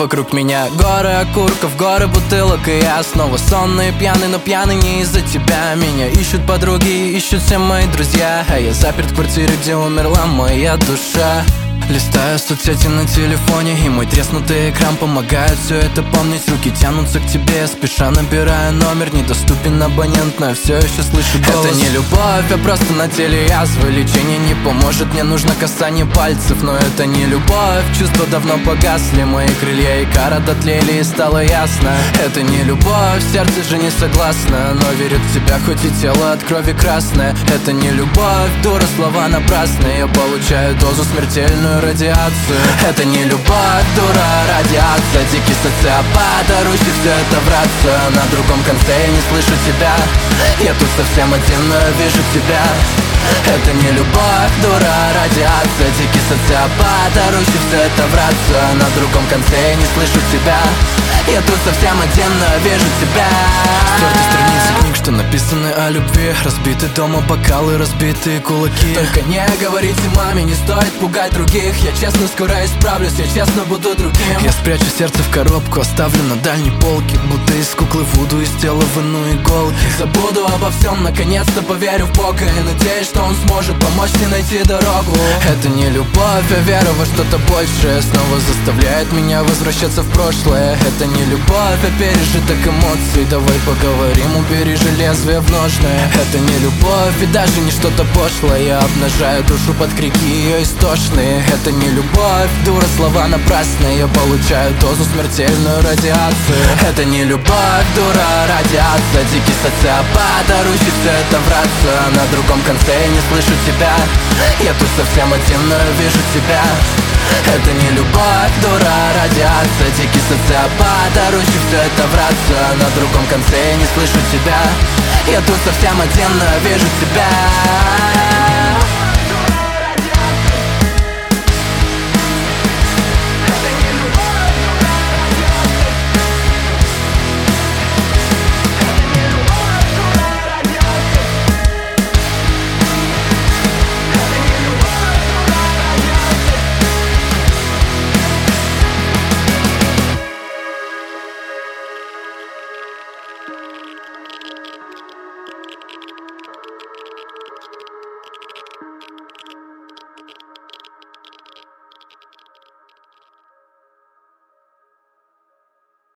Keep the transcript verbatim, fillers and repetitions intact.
вокруг меня горы окурков, горы бутылок. И я снова сонный, пьяный, но пьяный не из-за тебя. Меня ищут подруги, ищут все мои друзья, а я заперт в квартире, где умерла моя душа. Листаю соцсети на телефоне, и мой треснутый экран помогает все это помнить. Руки тянутся к тебе, спеша набирая номер. Недоступен абонент, но я все еще слышу голос. Это не любовь, а просто на теле язвы. Лечение не поможет, мне нужно касание пальцев. Но это не любовь, чувства давно погасли. Мои крылья и кара дотлели, и стало ясно: это не любовь, сердце же не согласно, но верит в тебя, хоть и тело от крови красное. Это не любовь, дура, слова напрасные. Я получаю дозу смертельную радиацию. Это не любовь, дура, радиация. Дикий социопат, орущий все это враться. На другом конце я не слышу тебя. Я тут совсем один, но я вижу тебя. Это не любовь, дура, радиация. Дикий социопат, орущий все это враться. На другом конце я не слышу тебя. Я тут совсем один, но я вижу тебя. Стерты страницы книг, что написаны о любви. Разбиты дома бокалы, разбитые кулаки. Только не говорите маме, не стоит пугать других. Я честно скоро исправлюсь, я честно буду другим. Я спрячу сердце в коробку, оставлю на дальней полке. Будто из куклы Вуду, из тела выну иголки. Забуду обо всем, наконец-то поверю в Бога. И надеюсь, что он сможет помочь мне найти дорогу. Это не любовь, а вера во что-то большее снова заставляет меня возвращаться в прошлое. Это не любовь, а пережиток эмоций. Давай поговорим, убери же лезвие в ножное. Это не любовь и даже не что-то пошлое. Я обнажаю душу под крики ее истошные. Это не любовь, дура, слова напрасные. Я получаю дозу смертельную радиацию. Это не любовь, дура, радиация. Дикий социопат, орущий все это враться. На другом конце я не слышу тебя. Я тут совсем один, но я вижу тебя. Это не любовь, дура, радиация. Дикий социопат, орущий все это враться. На другом конце я не слышу тебя. Я тут совсем один, но я вижу тебя.